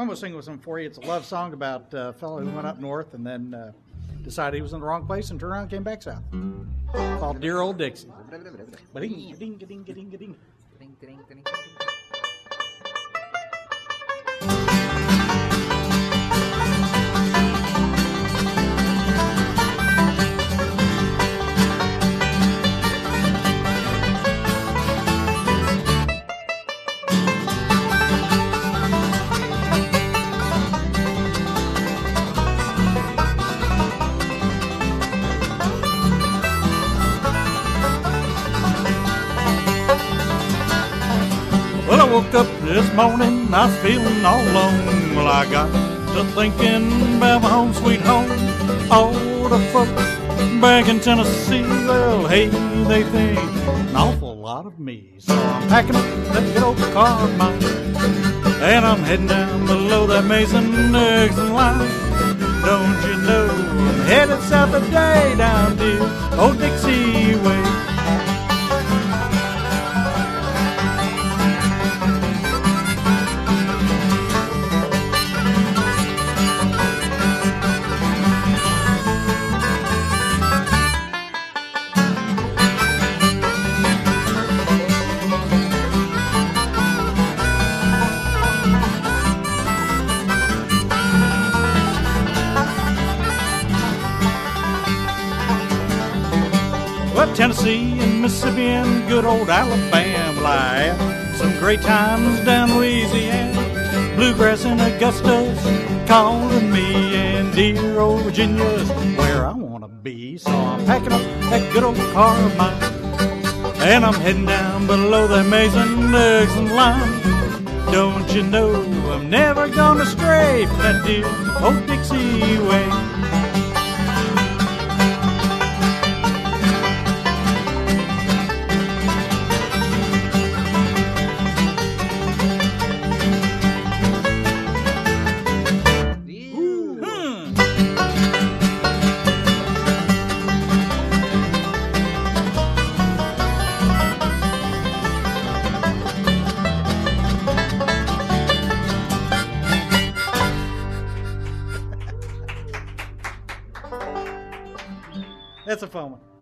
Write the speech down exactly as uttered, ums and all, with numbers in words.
I'm going to sing with some for you. It's a love song about uh, a fellow who went up north and then uh, decided he was in the wrong place and turned around and came back south. Called Dear Old Dixie. Ba-ding, ding, ding, ding, ding. Well, I woke up this morning, I was feeling all alone. Well, I got to thinking about my home sweet home. All the folks back in Tennessee, well, hey, they think an awful lot of me. So I'm packing up that good old car of mine, and I'm heading down below that Mason Dixon line. Don't you know I'm headed south today down to old Dixie way. Well, Tennessee and Mississippi and good old Alabama, well, I had some great times down Louisiana. Bluegrass and Augusta's calling me, and dear old Virginia's where I want to be. So I'm packing up that good old car of mine, and I'm heading down below that Mason-Dixon line. Don't you know I'm never gonna stray from that dear old Dixie way. That's a fun one.